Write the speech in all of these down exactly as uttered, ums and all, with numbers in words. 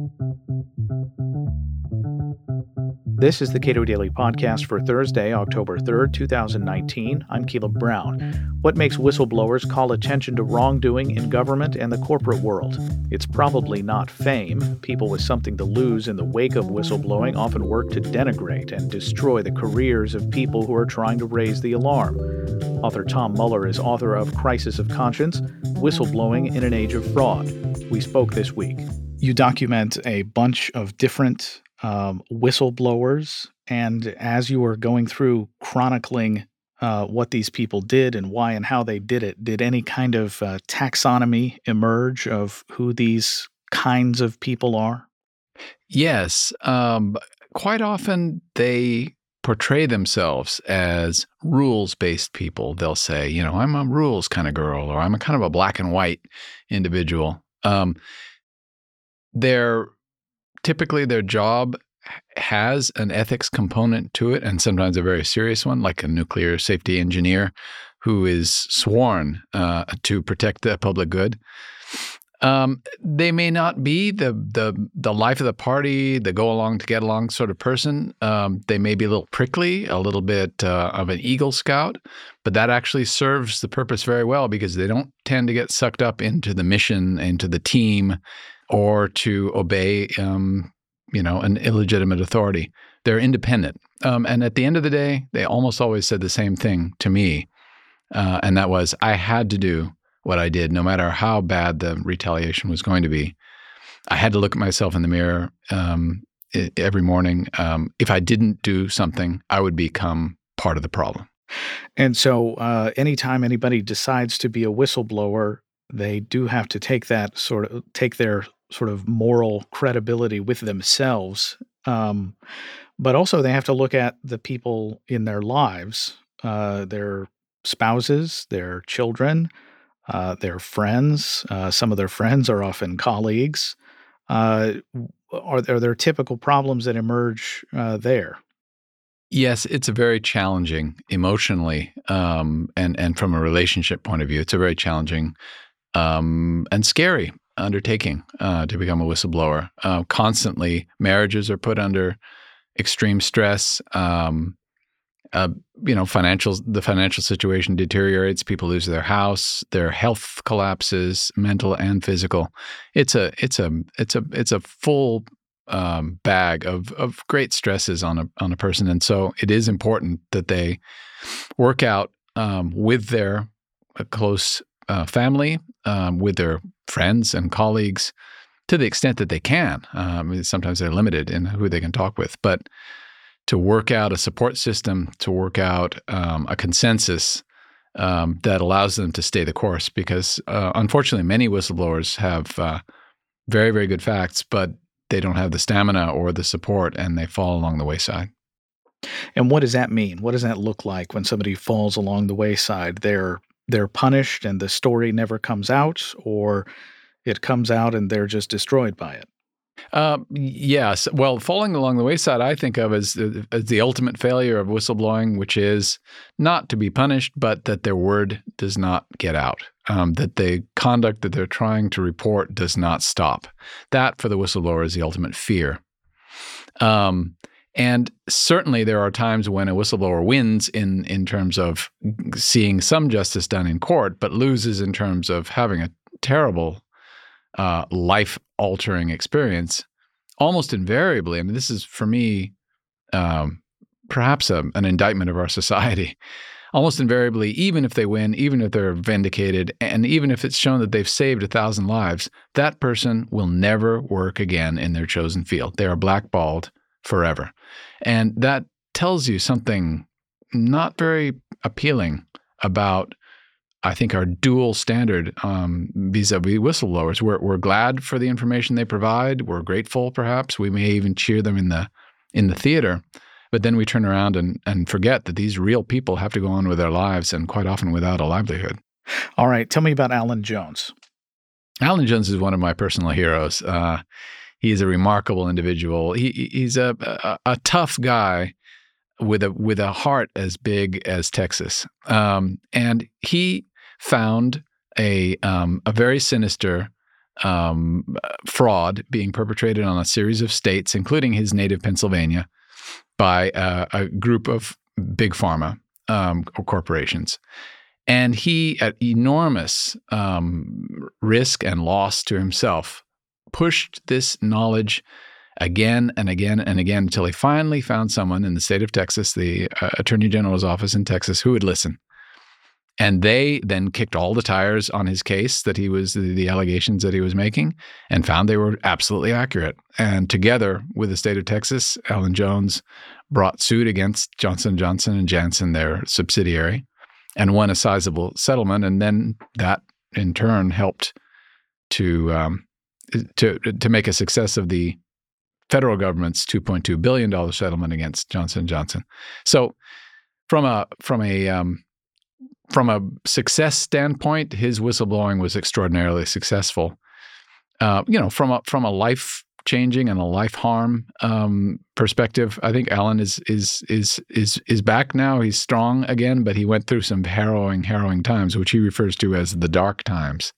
This is the Cato Daily Podcast for Thursday, October third, twenty nineteen. I'm Caleb Brown. What makes whistleblowers call attention to wrongdoing in government and the corporate world? It's probably not fame. People with something to lose in the wake of whistleblowing often work to denigrate and destroy the careers of people who are trying to raise the alarm. Author Tom Muller is author of Crisis of Conscience: Whistleblowing in an Age of Fraud. We spoke this week. You document a bunch of different um, whistleblowers, and as you were going through chronicling uh, what these people did and why and how they did it, did any kind of uh, taxonomy emerge of who these kinds of people are? Yes. Um, quite often they portray themselves as rules-based people. They'll say, you know, I'm a rules kind of girl, or I'm a kind of a black and white individual. Um, they're typically their job has an ethics component to it, and sometimes a very serious one, like a nuclear safety engineer who is sworn uh, to protect the public good. Um, they may not be the the the life of the party, the go along to get along sort of person. Um, they may be a little prickly, a little bit uh, of an Eagle Scout, but that actually serves the purpose very well because they don't tend to get sucked up into the mission, into the team, or to obey, um, you know, an illegitimate authority. They're independent. Um, and at the end of the day, they almost always said the same thing to me, uh, and that was, I had to do what I did, no matter how bad the retaliation was going to be. I had to look at myself in the mirror um, every morning. Um, if I didn't do something, I would become part of the problem. And so uh, anytime anybody decides to be a whistleblower, they do have to take that sort of, take their sort of moral credibility with themselves. Um, but also they have to look at the people in their lives, uh, their spouses, their children, uh, their friends. Uh, some of their friends are often colleagues. Uh, are, are there typical problems that emerge uh, there? Yes, it's a very challenging emotionally, um, and, and from a relationship point of view, it's a very challenging um, and scary undertaking uh, to become a whistleblower. Uh, constantly, marriages are put under extreme stress. Um, uh, you know, financial the financial situation deteriorates. People lose their house. Their health collapses, mental and physical. It's a it's a it's a it's a full um, bag of of great stresses on a on a person, and so it is important that they work out um, with their uh, close uh, family, um, with their friends and colleagues, to the extent that they can. Um, sometimes they're limited in who they can talk with, but to work out a support system, to work out um, a consensus um, that allows them to stay the course. Because uh, unfortunately, many whistleblowers have uh, very, very good facts, but they don't have the stamina or the support, and they fall along the wayside. And what does that mean? What does that look like when somebody falls along the wayside? They're they're punished and the story never comes out, or it comes out and they're just destroyed by it? Uh, yes. Well, falling along the wayside, I think of as, as the ultimate failure of whistleblowing, which is not to be punished, but that their word does not get out, um, that the conduct that they're trying to report does not stop. That, for the whistleblower, is the ultimate fear. Um, and certainly there are times when a whistleblower wins in, in terms of seeing some justice done in court, but loses in terms of having a terrible uh, life-altering experience. Almost invariably, I mean, this is for me um, perhaps a, an indictment of our society. Almost invariably, even if they win, even if they're vindicated, and even if it's shown that they've saved a thousand lives, that person will never work again in their chosen field. They are blackballed forever. And that tells you something not very appealing about, I think, our dual standard um, vis-a-vis whistleblowers. We're, we're glad for the information they provide. We're grateful, perhaps. We may even cheer them in the in the theater. But then we turn around and, and forget that these real people have to go on with their lives, and quite often without a livelihood. All right. Tell me about Alan Jones. Alan Jones is one of my personal heroes. Uh, he's a remarkable individual. He, he's a, a, a tough guy with a with a heart as big as Texas. Um, and he found a um, a very sinister um, fraud being perpetrated on a series of states, including his native Pennsylvania, by uh, a group of big pharma um, corporations. And he, at enormous um, risk and loss to himself, pushed this knowledge again and again and again until he finally found someone in the state of Texas, the uh, Attorney General's office in Texas, who would listen. And they then kicked all the tires on his case that he was, the, the allegations that he was making, and found they were absolutely accurate. And together with the state of Texas, Alan Jones brought suit against Johnson and Johnson and Janssen, their subsidiary, and won a sizable settlement. And then that, in turn, helped to um, to to make a success of the federal government's two point two billion dollars settlement against Johnson and Johnson. So, from a from a um, from a success standpoint, his whistleblowing was extraordinarily successful. Uh, you know, from a from a life changing and a life harm um, perspective, I think Alan is is is is is back now. He's strong again, but he went through some harrowing, harrowing times, which he refers to as the dark times.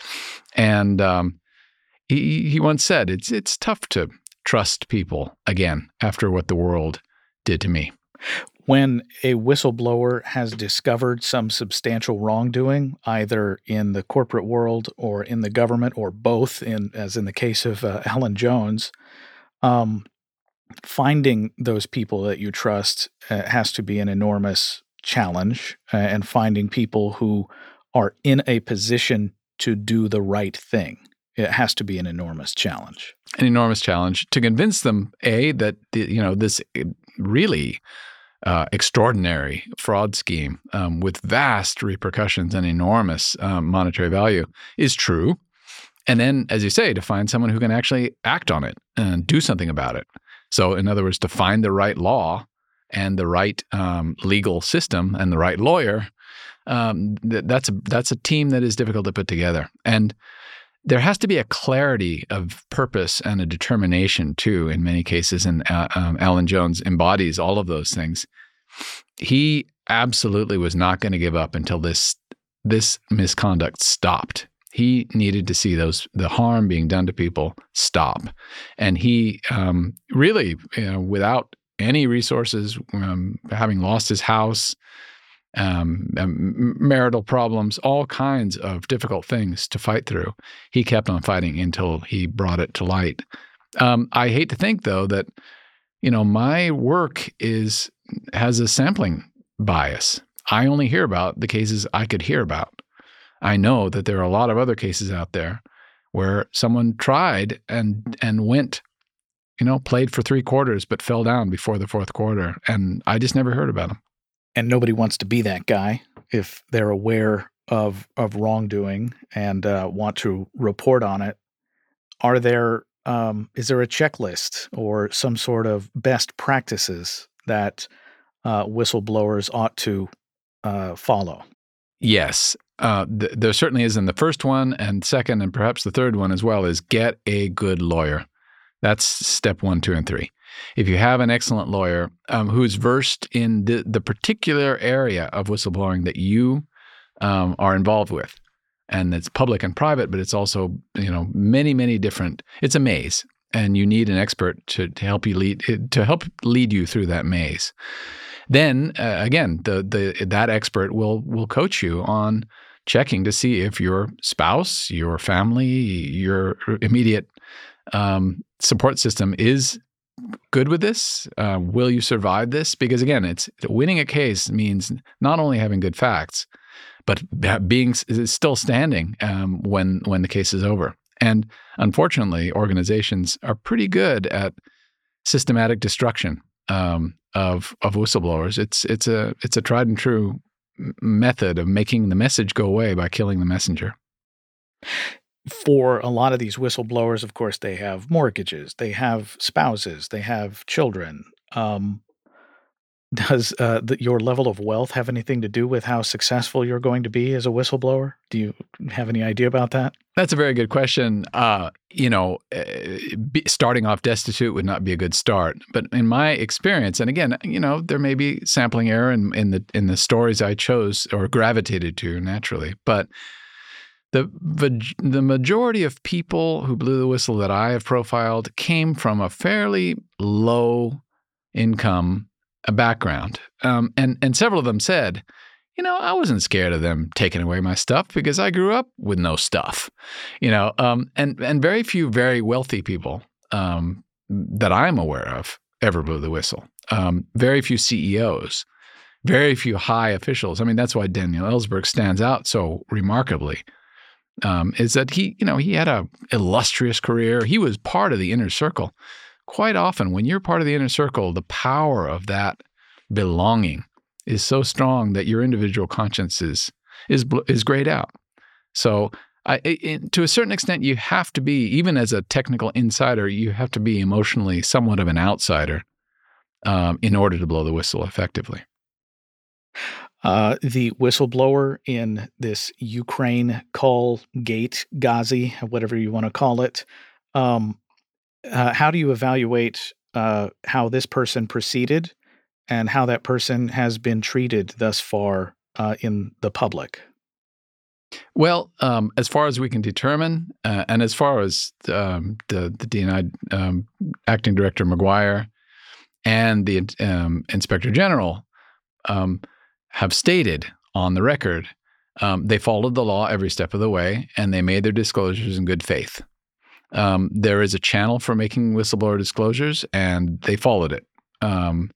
And um, he he once said, "It's it's tough to trust people again after what the world did to me." When a whistleblower has discovered some substantial wrongdoing, either in the corporate world or in the government or both, in as in the case of uh, Alan Jones, um, finding those people that you trust uh, has to be an enormous challenge, uh, and finding people who are in a position to do the right thing. It has to be an enormous challenge. An enormous challenge to convince them, A, that the, you know this really Uh, extraordinary fraud scheme um, with vast repercussions and enormous um, monetary value is true. And then, as you say, to find someone who can actually act on it and do something about it. So, in other words, to find the right law and the right um, legal system and the right lawyer, um, th- that's a, that's a team that is difficult to put together. And there has to be a clarity of purpose and a determination, too, in many cases. And uh, um, Alan Jones embodies all of those things. He absolutely was not going to give up until this this misconduct stopped. He needed to see those the harm being done to people stop. And he um, really, you know, without any resources, um, having lost his house, Um, marital problems, all kinds of difficult things to fight through. He kept on fighting until he brought it to light. Um, I hate to think, though, that you know my work is has a sampling bias. I only hear about the cases I could hear about. I know that there are a lot of other cases out there where someone tried and and went, you know, played for three quarters but fell down before the fourth quarter, and I just never heard about them. And nobody wants to be that guy if they're aware of of wrongdoing and uh, want to report on it. Are there um, is there a checklist or some sort of best practices that uh, whistleblowers ought to uh, follow? Yes, uh, th- there certainly is. In the first one, and second, and perhaps the third one as well, is get a good lawyer. That's step one, two, and three. If you have an excellent lawyer um, who's versed in the, the particular area of whistleblowing that you um, are involved with, and it's public and private, but it's also, you know, many, many different, it's a maze, and you need an expert to, to help you lead, to help lead you through that maze. Then uh, again, the the that expert will will coach you on checking to see if your spouse, your family, your immediate um, support system is good with this? Uh, will you survive this? Because again, it's winning a case means not only having good facts, but being still standing um, when when the case is over. And unfortunately, organizations are pretty good at systematic destruction um, of of whistleblowers. It's it's a it's a tried and true method of making the message go away by killing the messenger. For a lot of these whistleblowers, of course, they have mortgages, they have spouses, they have children. Um, does uh, the, your level of wealth have anything to do with how successful you're going to be as a whistleblower? Do you have any idea about that? That's a very good question. Uh, you know, uh, be, starting off destitute would not be a good start. But in my experience, and again, you know, there may be sampling error in, in the in the stories I chose or gravitated to naturally, but The, the majority of people who blew the whistle that I have profiled came from a fairly low income background. Um, and, and several of them said, you know, I wasn't scared of them taking away my stuff because I grew up with no stuff, you know, um, and, and very few very wealthy people um, that I'm aware of ever blew the whistle. Um, very few C E Os, very few high officials. I mean, that's why Daniel Ellsberg stands out so remarkably. Um, is that he, you know, he had a illustrious career. He was part of the inner circle. Quite often, when you're part of the inner circle, the power of that belonging is so strong that your individual conscience is is is grayed out. So, I, it, to a certain extent, you have to be, even as a technical insider, you have to be emotionally somewhat of an outsider um, in order to blow the whistle effectively. Uh, the whistleblower in this Ukraine call gate, Ghazi, whatever you want to call it, um, uh, how do you evaluate uh, how this person proceeded and how that person has been treated thus far uh, in the public? Well, um, as far as we can determine, uh, and as far as um, the, the D N I um, Acting Director McGuire and the um, Inspector General um, have stated on the record, um, they followed the law every step of the way, and they made their disclosures in good faith. Um, there is a channel for making whistleblower disclosures, and they followed it. Um,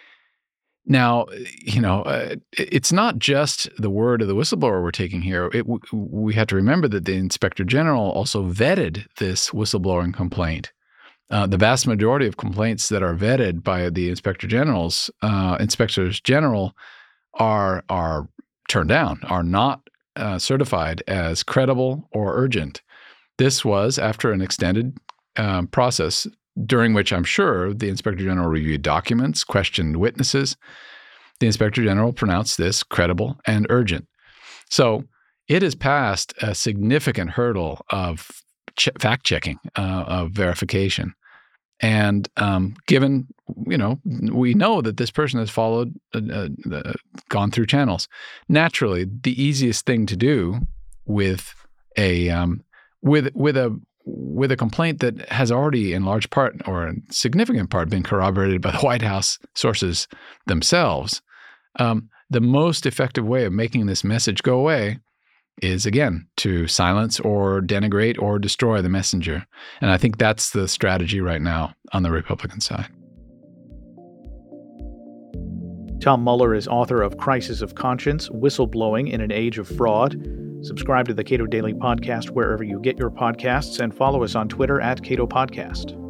now, you know, uh, it's not just the word of the whistleblower we're taking here. It, we have to remember that the Inspector General also vetted this whistleblowing complaint. Uh, the vast majority of complaints that are vetted by the Inspector General's uh, Inspectors General are are turned down, are not uh, certified as credible or urgent. This was after an extended um, process during which I'm sure the Inspector General reviewed documents, questioned witnesses. The Inspector General pronounced this credible and urgent. So it has passed a significant hurdle of ch- fact-checking, uh, of verification. And um, given, you know, we know that this person has followed, uh, uh, gone through channels. Naturally, the easiest thing to do with a um, with with a with a complaint that has already, in large part or in significant part, been corroborated by the White House sources themselves, um, the most effective way of making this message go away is, again, to silence or denigrate or destroy the messenger. And I think that's the strategy right now on the Republican side. Tom Mueller is author of Crisis of Conscience, Whistleblowing in an Age of Fraud. Subscribe to the Cato Daily Podcast wherever you get your podcasts and follow us on Twitter at Cato Podcast.